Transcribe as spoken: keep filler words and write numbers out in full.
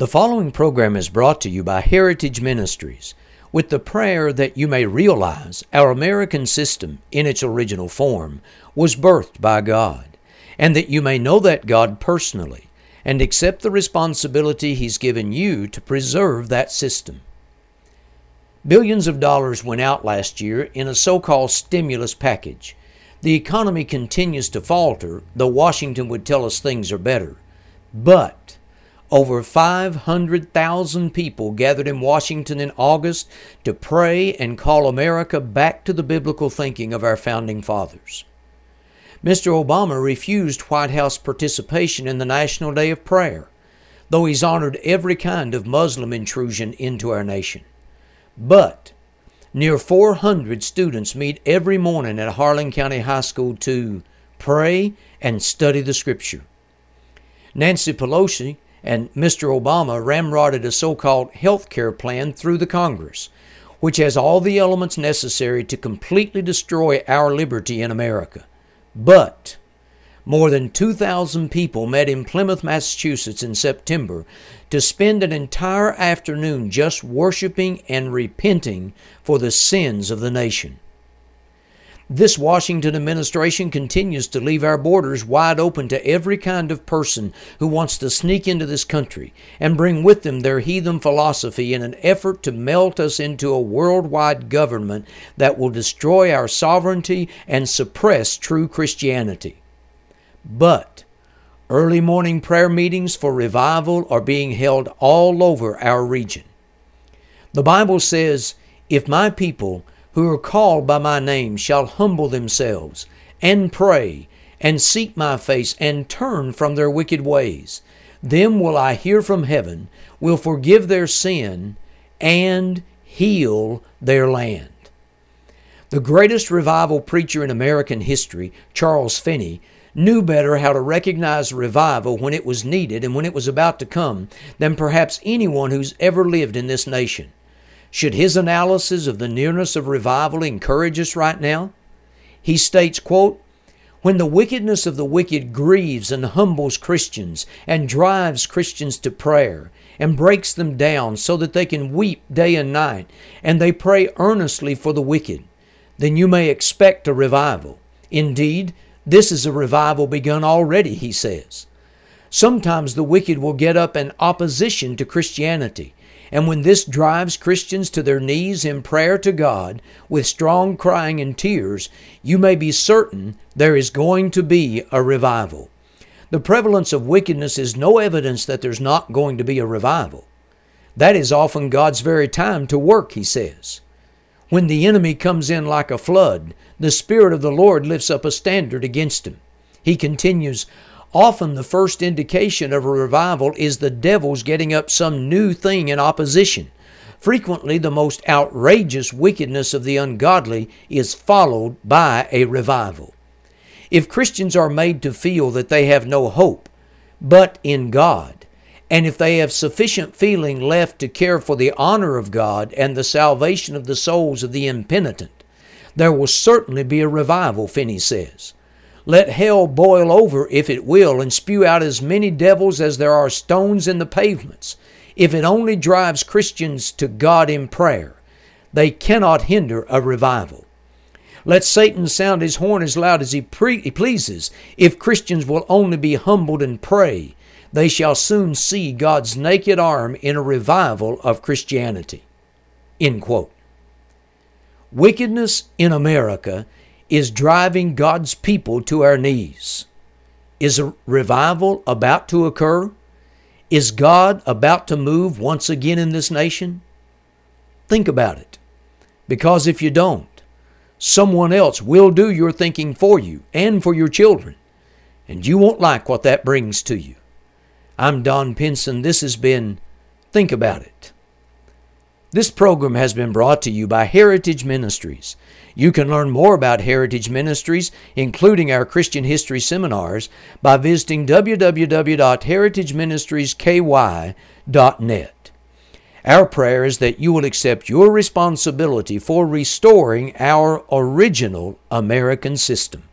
The following program is brought to you by Heritage Ministries, with the prayer that you may realize our American system in its original form was birthed by God, and that you may know that God personally and accept the responsibility He's given you to preserve that system. Billions of dollars went out last year in a so-called stimulus package. The economy continues to falter, though Washington would tell us things are better. But over five hundred thousand people gathered in Washington in August to pray and call America back to the biblical thinking of our founding fathers. Mister Obama refused White House participation in the National Day of Prayer, though he's honored every kind of Muslim intrusion into our nation. But near four hundred students meet every morning at Harlan County High School to pray and study the Scripture. Nancy Pelosi and Mister Obama ramrodded a so-called health care plan through the Congress, which has all the elements necessary to completely destroy our liberty in America. But more than two thousand people met in Plymouth, Massachusetts in September to spend an entire afternoon just worshiping and repenting for the sins of the nation. This Washington administration continues to leave our borders wide open to every kind of person who wants to sneak into this country and bring with them their heathen philosophy in an effort to melt us into a worldwide government that will destroy our sovereignty and suppress true Christianity. But early morning prayer meetings for revival are being held all over our region. The Bible says, "If my people who are called by my name shall humble themselves and pray and seek my face and turn from their wicked ways, then will I hear from heaven, will forgive their sin, and heal their land." The greatest revival preacher in American history, Charles Finney, knew better how to recognize revival when it was needed and when it was about to come than perhaps anyone who's ever lived in this nation. Should his analysis of the nearness of revival encourage us right now? He states, quote, "When the wickedness of the wicked grieves and humbles Christians and drives Christians to prayer and breaks them down so that they can weep day and night and they pray earnestly for the wicked, then you may expect a revival. Indeed, this is a revival begun already," he says. Sometimes the wicked will get up in opposition to Christianity, and when this drives Christians to their knees in prayer to God with strong crying and tears, you may be certain there is going to be a revival. The prevalence of wickedness is no evidence that there's not going to be a revival. That is often God's very time to work, he says. When the enemy comes in like a flood, the Spirit of the Lord lifts up a standard against him. He continues, "Often the first indication of a revival is the devil's getting up some new thing in opposition. Frequently, the most outrageous wickedness of the ungodly is followed by a revival." If Christians are made to feel that they have no hope but in God, and if they have sufficient feeling left to care for the honor of God and the salvation of the souls of the impenitent, there will certainly be a revival, Finney says. Let hell boil over if it will and spew out as many devils as there are stones in the pavements. If it only drives Christians to God in prayer, they cannot hinder a revival. Let Satan sound his horn as loud as he, pre- he pleases. If Christians will only be humbled and pray, they shall soon see God's naked arm in a revival of Christianity. End quote. Wickedness in America is driving God's people to our knees. Is a revival about to occur? Is God about to move once again in this nation? Think about it. Because if you don't, someone else will do your thinking for you and for your children, and you won't like what that brings to you. I'm Don Pinson. This has been Think About It. This program has been brought to you by Heritage Ministries. You can learn more about Heritage Ministries, including our Christian history seminars, by visiting w w w dot heritage ministries k y dot net. Our prayer is that you will accept your responsibility for restoring our original American system.